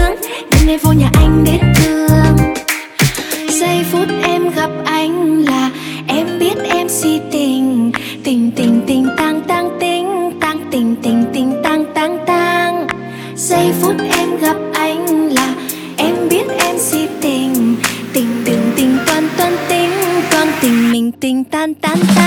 sướng, đêm nay vô nhà anh đến thương. Giây phút em gặp anh là em biết em si tình. Tình tình tình tang tang tình, tang tình tình tình tang tang tang. Giây phút em gặp anh là em biết em si tình. Tình đừng tình toan toan tình, toan tình mình tình tan tan tan.